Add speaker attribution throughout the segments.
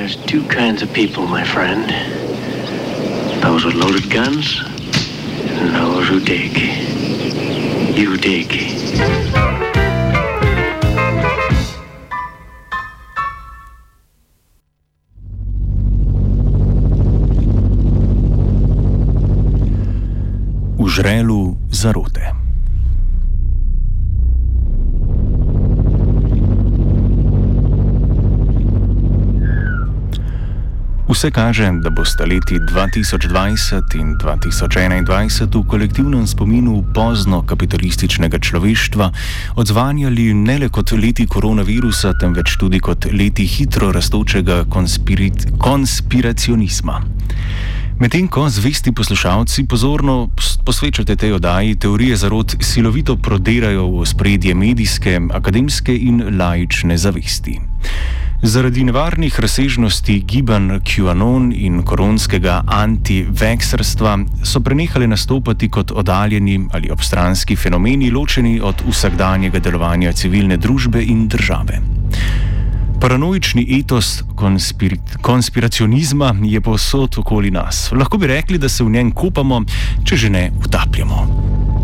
Speaker 1: There's two kinds of people, my friend. Those with loaded guns and those who dig. You dig.
Speaker 2: V žrelu zarote. Vse kaže, da bosta leti 2020 in 2021 v kolektivnem spominu pozno kapitalističnega človeštva odzvanjali ne le kot leti koronavirusa, temveč tudi kot leti hitro rastočega konspiracionizma. Medtem ko zvesti poslušalci pozorno posvečate tej oddaji, teorije zarot silovito prodirajo v ospredje medijske, akademske in laične zavesti. Zaradi nevarnih razsežnosti gibanj QAnon in koronskega anti-vaxxerstva so prenehali nastopati kot oddaljeni ali obstranski fenomeni, ločeni od vsakdanjega delovanja civilne družbe in države. Paranoični etos konspiracionizma je povsod okoli nas. Lahko bi rekli, da se v njem kopamo, če že ne utapljamo.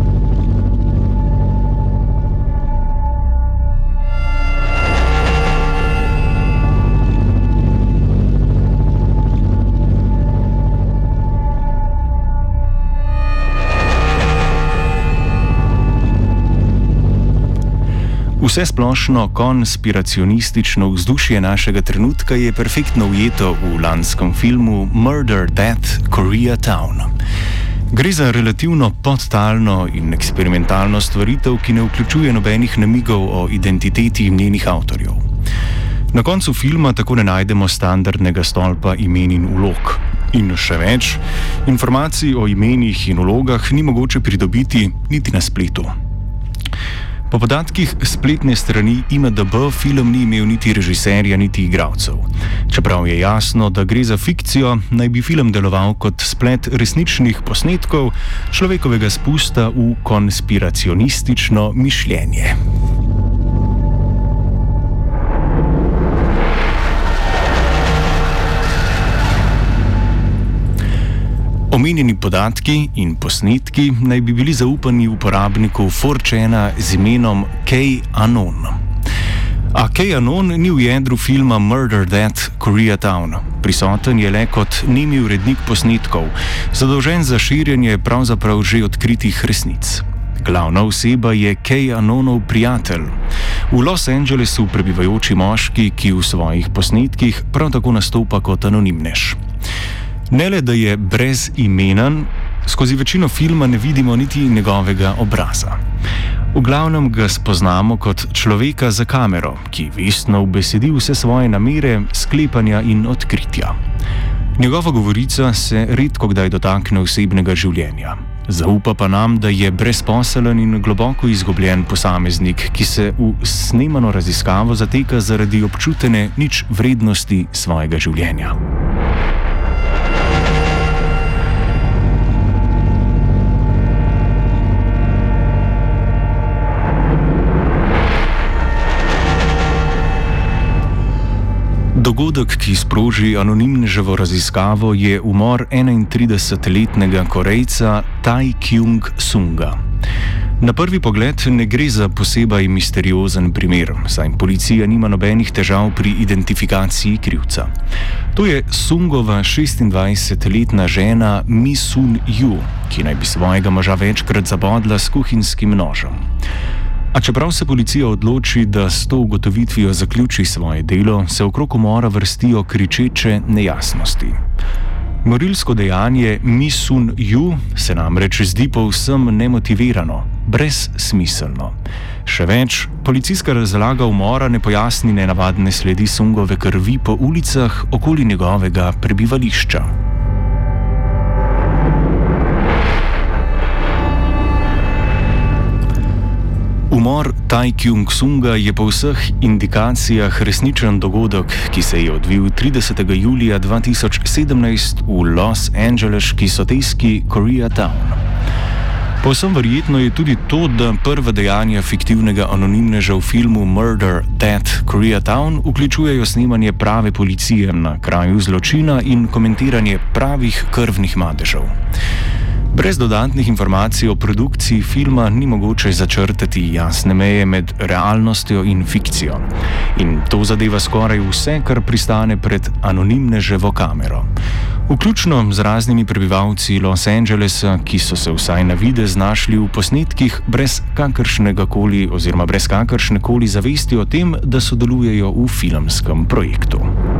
Speaker 2: Vse splošno konspiracionistično vzdušje našega trenutka je perfektno ujeto v lanskem filmu Murder, Death, Koreatown. Gre za relativno podtalno in eksperimentalno stvaritev, ki ne vključuje nobenih namigov o identiteti njenih avtorjev. Na koncu filma tako ne najdemo standardnega stolpa imen in vlog. In še več, informacij o imenih in vlogah ni mogoče pridobiti niti na spletu. Po podatkih spletne strani IMDb film ni imel niti režiserja, niti igralcev. Čeprav je jasno, da gre za fikcijo, naj bi film deloval kot splet resničnih posnetkov človekovega spusta v konspiracionistično mišljenje. Omenjeni podatki in posnetki naj bi bili zaupani uporabniku 4chana z imenom QAnon. A QAnon ni v jedru filma Murder, Death, Koreatown. Prisoten je le kot nemi urednik posnetkov, zadolžen za širjenje pravzaprav že odkritih resnic. Glavna oseba je QAnonov prijatelj, v Los Angelesu prebivajoči moški, ki v svojih posnetkih prav tako nastopa kot anonimnež. Ne le, da je brezimenen, skozi večino filma ne vidimo niti njegovega obraza. V glavnem ga spoznamo kot človeka za kamero, ki vestno ubesedi vse svoje namere, sklepanja in odkritja. Njegova govorica se redko kdaj dotakne osebnega življenja. Zaupa pa nam, da je brezposeln in globoko izgubljen posameznik, ki se v snemano raziskavo zateka zaradi občutene nič vrednosti svojega življenja. Dogodek, ki sproži anonimneževo raziskavo, je umor 31-letnega Korejca Tai Kyung-sunga. Na prvi pogled ne gre za posebej misteriozen primer, saj policija nima nobenih težav pri identifikaciji krivca. To je Sungova 26-letna žena Mi Sun-ju, ki naj bi svojega moža večkrat zabodla s kuhinjskim nožem. A čeprav se policija odloči, da s to ugotovitvijo zaključi svoje delo, se okrog umora vrstijo kričeče nejasnosti. Morilsko dejanje Mi Sun-ju se namreč zdi povsem nemotivirano, brezsmiselno. Še več, policijska razlaga umora ne pojasni nenavadne sledi Sungove krvi po ulicah okoli njegovega prebivališča. Umor Tai Kyung-sunga je po vseh indikacijah resničen dogodek, ki se je odvil 30. julija 2017 v Los Angeleški soteski Koreatown. Povsem verjetno je tudi to, da prva dejanja fiktivnega anonimneža v filmu Murder, Death, Koreatown vključujejo snemanje prave policije na kraju zločina in komentiranje pravih krvnih madežev. Brez dodatnih informacij o produkciji filma ni mogoče začrtati jasne meje med realnostjo in fikcijo. In to zadeva skoraj vse, kar pristane pred anonimneževo kamero. Vključno z raznimi prebivalci Los Angelesa, ki so se vsaj na videz znašli v posnetkih brez kakršnekoli zavesti o tem, da sodelujejo v filmskem projektu.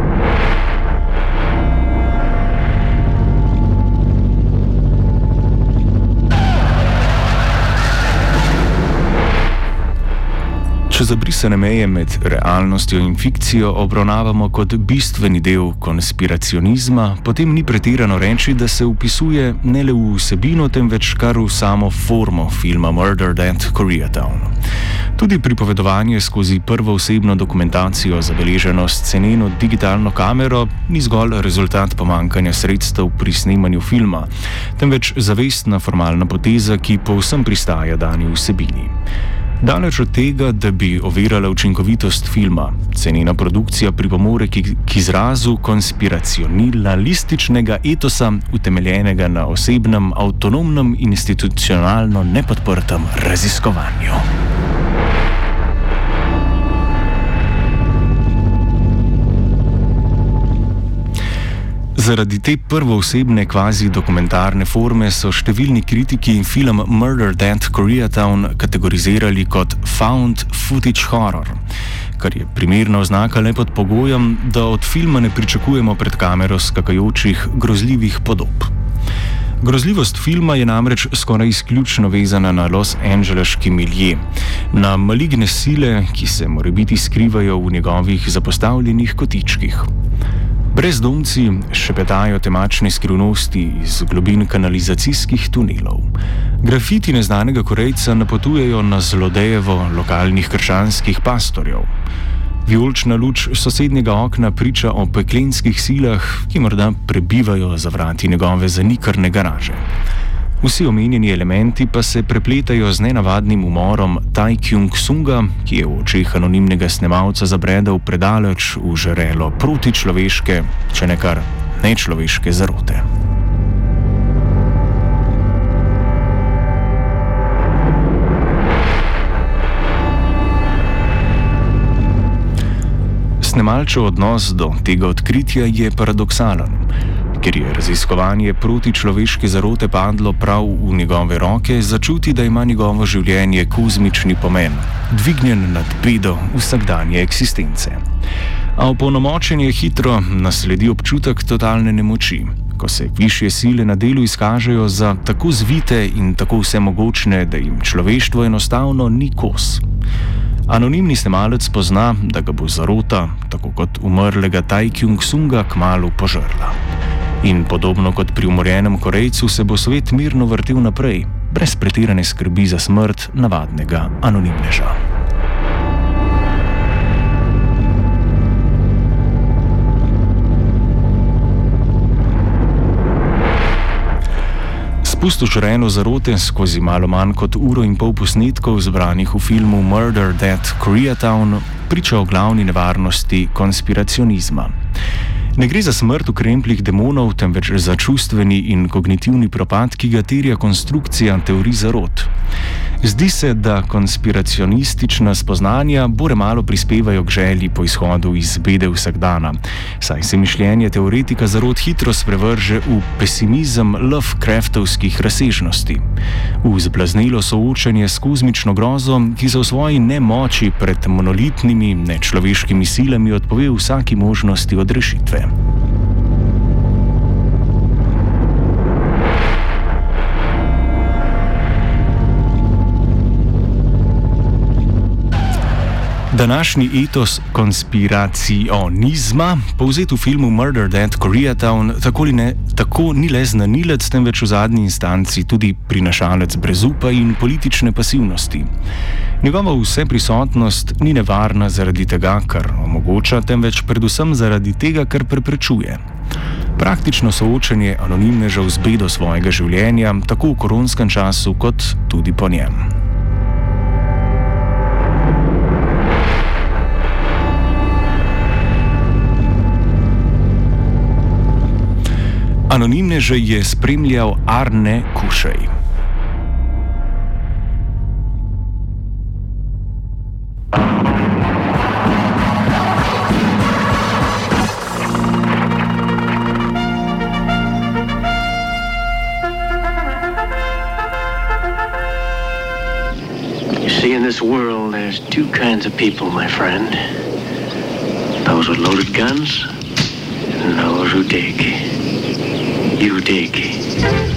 Speaker 2: Če zabrisane meje med realnostjo in fikcijo obravnavamo kot bistveni del konspiracionizma, potem ni pretirano reči, da se vpisuje ne le v vsebino, temveč kar v samo formo filma Murder, Death, Koreatown. Tudi pripovedovanje skozi prvoosebno dokumentacijo, zabeleženo s ceneno digitalno kamero, ni zgolj rezultat pomanjkanja sredstev pri snemanju filma, temveč zavestna formalna poteza, ki povsem pristaja dani vsebini. Daleč od tega, da bi ovirala učinkovitost filma, cenena produkcija pripomore k izrazu konspiracionalističnega etosa, utemeljenega na osebnem, avtonomnem, institucionalno nepodprtem raziskovanju. Zaradi te prvoosebne kvazi-dokumentarne forme so številni kritiki film Murder, Death, Koreatown kategorizirali kot found footage horror, kar je primerna oznaka le pod pogojem, da od filma ne pričakujemo pred kamero skakajočih grozljivih podob. Grozljivost filma je namreč skoraj izključno vezana na Los Angeleški milje, na maligne sile, ki se morebiti skrivajo v njegovih zapostavljenih kotičkih. Brezdomci šepetajo temačne skrivnosti iz globin kanalizacijskih tunelov. Grafiti neznanega Korejca napotujejo na zlodejevo lokalnih krščanskih pastorjev. Vijolična luč sosednjega okna priča o peklenskih silah, ki morda prebivajo za vrati njegove zanikrne garaže. Vsi omenjeni elementi pa se prepletajo z nenavadnim umorom Tai Kyung-sunga, ki je v očeh anonimnega snemalca zabredel predaleč v žrelo protičloveške, če ne kar nečloveške zarote. Snemalčev odnos do tega odkritja je paradoksalen. Ker je raziskovanje protičloveške zarote padlo prav v njegove roke, začuti, da ima njegovo življenje kozmični pomen, dvignjen nad bedo vsakdanje eksistence. A opolnomočenje hitro nasledi občutek totalne nemoči, ko se višje sile na delu izkažejo za tako zvite in tako vsemogočne, da jim človeštvo enostavno ni kos. Anonimni snemalec pozna, da ga bo zarota, tako kot umrlega Tai Kyung-sunga, kmalu požrla. In podobno kot pri umorjenem Korejcu se bo svet mirno vrtel naprej, brez pretirane skrbi za smrt navadnega anonimneža. Spustožreno zarote skozi malo manj kot uro in pol posnetkov zbranih v filmu Murder, Death, Koreatown priča o glavni nevarnosti konspiracionizma. Ne gre za smrt v krempljih demonov, temveč za čustveni in kognitivni propad, ki ga terja konstrukcija teorij zarot. Zdi se, da konspiracionistična spoznanja bore malo prispevajo k želji po izhodu iz bede vsakdana, saj se mišljenje teoretika zarot hitro sprevrže v pesimizem Lovecraftovskih razsežnosti, v zblaznelo soočanje s kozmično grozo, ki se v svoji nemoči pred monolitnimi nečloveškimi silami odpove vsaki možnosti odrešitve. Današnji etos konspiracionizma, povzet v filmu Murder, Death, Koreatown, tako ni le znanilec, temveč v zadnji instanci tudi prinašalec brezupa in politične pasivnosti. Njegova vseprisotnost ni nevarna zaradi tega, kar omogoča, temveč predvsem zaradi tega, kar preprečuje. Praktično soočenje anonimnežev z bedo svojega življenja, tako v koronskem času, kot tudi po njem. Anonimneže je spremljal Arne Kušej.
Speaker 1: In this world, there's two kinds of people, my friend. Those with loaded guns and those who dig. You dig.